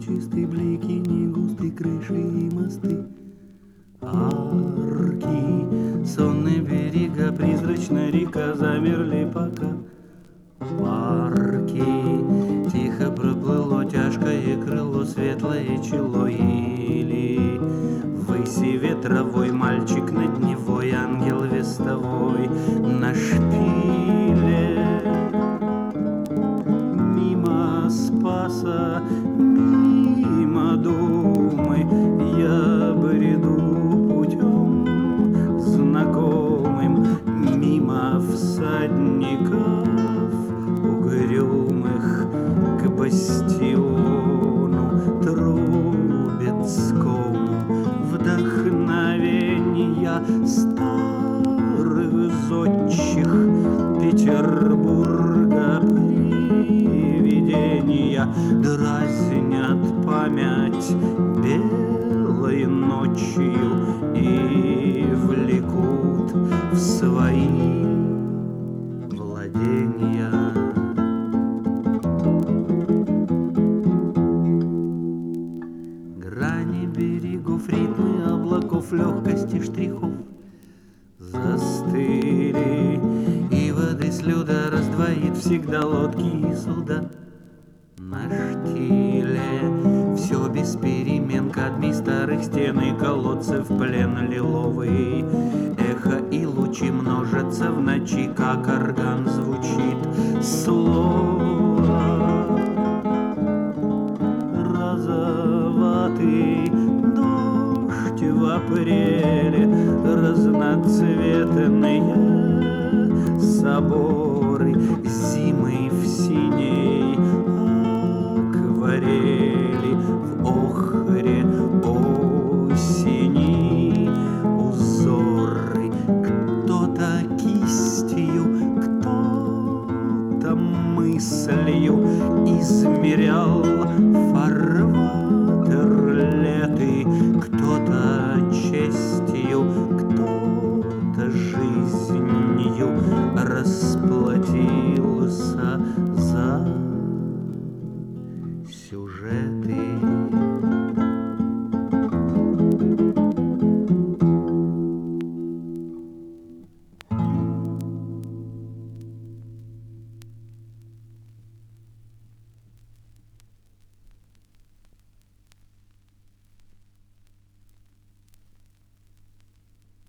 лучистый, блики негустой крыши и мосты. Арки, сонные берега, призрачная река замерли пока. Парки, тихо проплыло тяжкое крыло, светлое чело, или выси ветровой мальчик над Невой, ангел вестовой на шпиле. Мимо Спаса, мимо Думы я бреду путем знакомым, мимо всадников угрюмых к бастиону Трубецкому. Вдохновения старых зодчих Петербурга привидения дразнят память белой ночью и влекут в свои владения. Грани берегов, ритмы облаков, легкости штрихов застыли, и воды слюда раздвоит всегда лодки и суда. На штиле все без перемен, кадмий старых стен и колодцев, плен лиловый. Эхо и лучи множатся в ночи, как орган звучит слово. Розоватый дождь в апреле, разноцветные соборы,